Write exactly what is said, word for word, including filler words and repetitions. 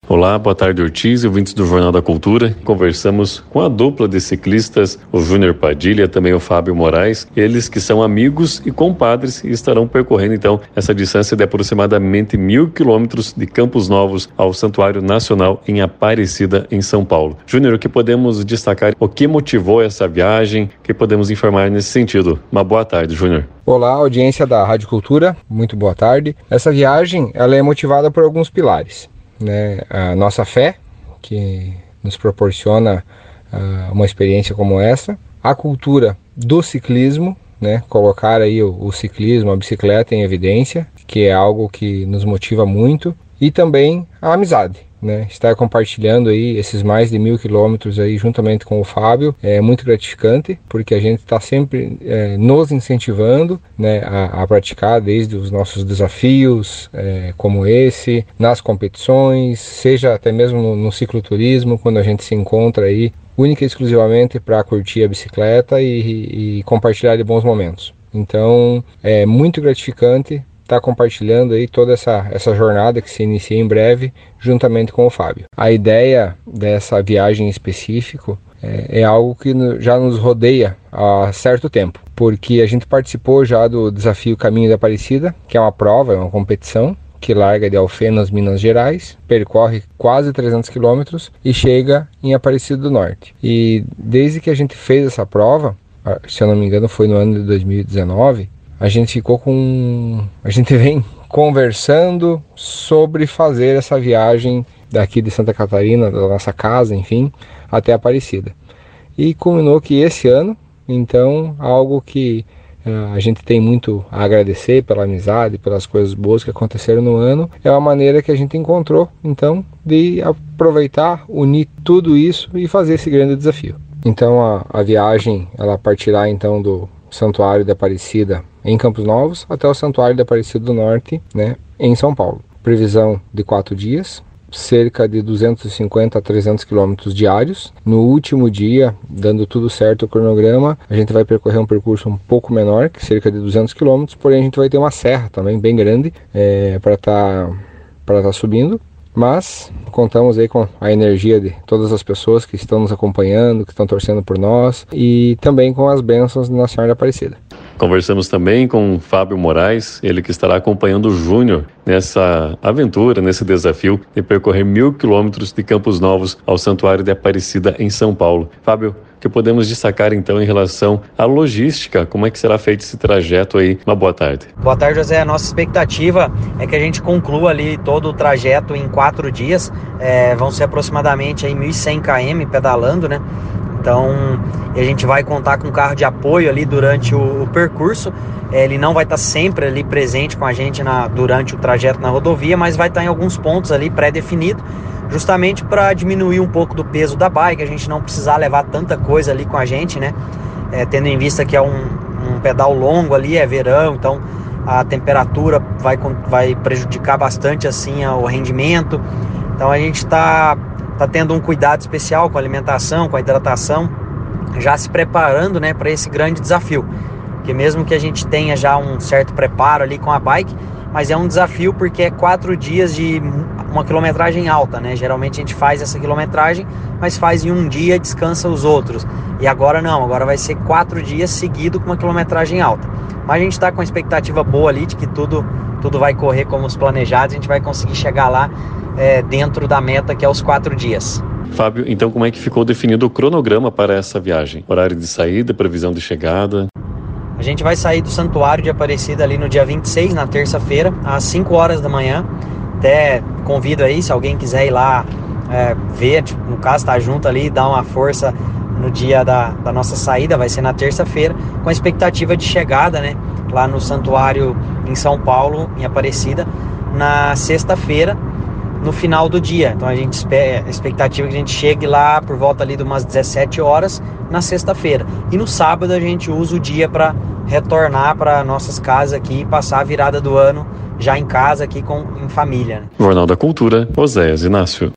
Olá, boa tarde, Ortiz e ouvintes do Jornal da Cultura. Conversamos com a dupla de ciclistas, o Júnior Padilha e também o Fábio Moraes, eles que são amigos e compadres e estarão percorrendo então essa distância de aproximadamente mil quilômetros de Campos Novos ao Santuário Nacional em Aparecida, em São Paulo. Júnior, o que podemos destacar, o que motivou essa viagem, o que podemos informar nesse sentido? Uma boa tarde, Júnior. Olá, audiência da Rádio Cultura, muito boa tarde. Essa viagem ela é motivada por alguns pilares. Né, a nossa fé, que nos proporciona uh, uma experiência como essa, a cultura do ciclismo, né, colocar aí o, o ciclismo, a bicicleta em evidência, que é algo que nos motiva muito, e também a amizade, né, estar compartilhando aí esses mais de mil quilômetros aí juntamente com o Fábio é muito gratificante, porque a gente está sempre é, nos incentivando, né, a, a praticar desde os nossos desafios é, como esse, nas competições, seja até mesmo no, no cicloturismo, quando a gente se encontra aí única e exclusivamente para curtir a bicicleta e, e compartilhar de bons momentos. Então é muito gratificante está compartilhando aí toda essa, essa jornada que se inicia em breve juntamente com o Fábio. A ideia dessa viagem em específico é, é algo que já nos rodeia há certo tempo, porque a gente participou já do desafio Caminho da Aparecida, que é uma prova, é uma competição que larga de Alfenas, Minas Gerais, percorre quase trezentos quilômetros e chega em Aparecida do Norte. E desde que a gente fez essa prova, se eu não me engano foi no ano de dois mil e dezenove, a gente ficou com... a gente vem conversando sobre fazer essa viagem daqui de Santa Catarina, da nossa casa, enfim, até Aparecida. E culminou que esse ano, então, algo que uh, a gente tem muito a agradecer pela amizade, pelas coisas boas que aconteceram no ano, é uma maneira que a gente encontrou, então, de aproveitar, unir tudo isso e fazer esse grande desafio. Então, a, a viagem, ela partirá, então, do Santuário da Aparecida em Campos Novos até o Santuário da Aparecida do Norte, né, em São Paulo. Previsão de quatro dias, cerca de duzentos e cinquenta a trezentos quilômetros diários. No último dia, dando tudo certo o cronograma, a gente vai percorrer um percurso um pouco menor, que cerca de duzentos quilômetros, porém a gente vai ter uma serra também bem grande é, para estar para estar subindo. Mas contamos aí com a energia de todas as pessoas que estão nos acompanhando, que estão torcendo por nós e também com as bênçãos da Nossa Senhora da Aparecida. Conversamos também com o Fábio Moraes, ele que estará acompanhando o Júnior nessa aventura, nesse desafio de percorrer mil quilômetros de Campos Novos ao Santuário de Aparecida em São Paulo. Fábio, o que podemos destacar então em relação à logística? Como é que será feito esse trajeto aí? Uma boa tarde. Boa tarde, José. A nossa expectativa é que a gente conclua ali todo o trajeto em quatro dias. É, vão ser aproximadamente aí mil e cem quilômetros pedalando, né? Então, a gente vai contar com um carro de apoio ali durante o, o percurso. Ele não vai estar sempre ali presente com a gente na, durante o trajeto na rodovia, mas vai estar em alguns pontos ali pré-definido, justamente para diminuir um pouco do peso da bike, a gente não precisar levar tanta coisa ali com a gente, né? É, tendo em vista que é um, um pedal longo ali, é verão, então a temperatura vai, vai prejudicar bastante assim o rendimento. Então a gente está tá tendo um cuidado especial com a alimentação, com a hidratação, já se preparando, né, para esse grande desafio. Porque mesmo que a gente tenha já um certo preparo ali com a bike, mas é um desafio porque é quatro dias de uma quilometragem alta, né? Geralmente a gente faz essa quilometragem, mas faz em um dia e descansa os outros. E agora não, agora vai ser quatro dias seguido com uma quilometragem alta. Mas a gente está com uma expectativa boa ali de que tudo, tudo vai correr como os planejados, a gente vai conseguir chegar lá é, dentro da meta que é os quatro dias. Fábio, então como é que ficou definido o cronograma para essa viagem? Horário de saída, previsão de chegada? A gente vai sair do Santuário de Aparecida ali no dia vinte e seis, na terça-feira, às cinco horas da manhã. Até convido aí, se alguém quiser ir lá é, ver, tipo, no caso, estar tá junto ali, dar uma força no dia da, da nossa saída, vai ser na terça-feira, com a expectativa de chegada, né, lá no Santuário em São Paulo, em Aparecida, na sexta-feira, no final do dia. Então a gente espera, a expectativa é que a gente chegue lá por volta ali de umas dezessete horas na sexta-feira. E no sábado a gente usa o dia para retornar para nossas casas aqui e passar a virada do ano já em casa aqui com, em família, né? Jornal da Cultura, Oséias Inácio.